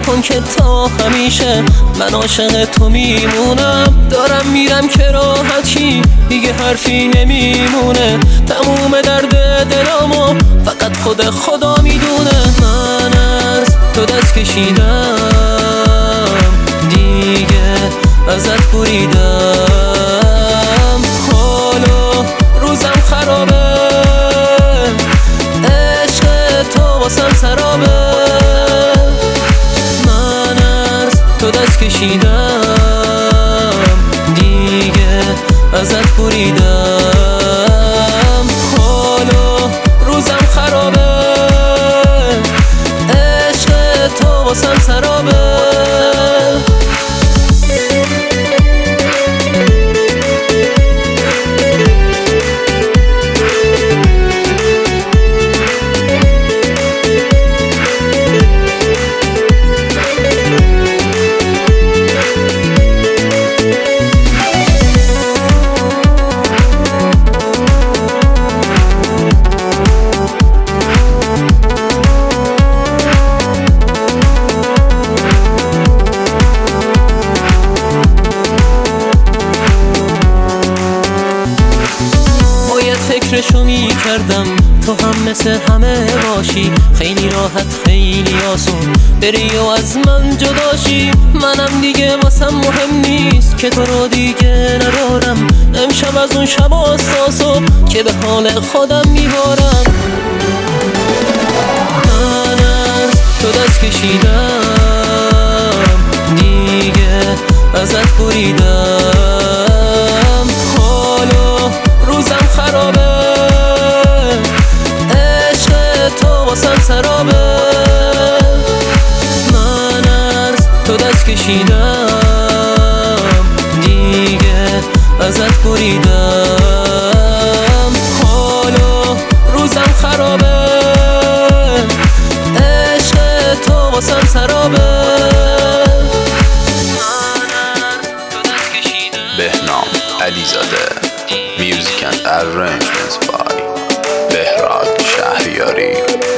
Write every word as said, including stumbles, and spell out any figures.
کن که تا همیشه من عاشق تو میمونم. دارم میرم که راحتی دیگه حرفی نمیمونه، تموم درد دلامو فقط خود خدا میدونه. من از تو دست کشیدم دیگه ازت بریدم، حالا روزم خرابه، عشق تو واسم سرابه. من از تو دست کشیدم دیگه ازت بریدم، حالا روزم خرابه، عشق تو واسم سرابه. فکرشو می کردم تو هم مثل همه باشی، خیلی راحت خیلی آسون بری و از من جداشی. منم دیگه واسم مهم نیست که تو رو دیگه ندارم، امشب از اون شب تا صبح که به حال خودم میبارم. من از تو دست کشیدم دیگه ازت بریدم، حالا روزم خرابه، عشق تو واسم سرابه. من از تو دست کشیدم دیگه ازت بریدم، حالا روزم خرابه، عشق تو واسم سرابه. بهنام علیزاده. Music and arrangements by بهراد شهریاری.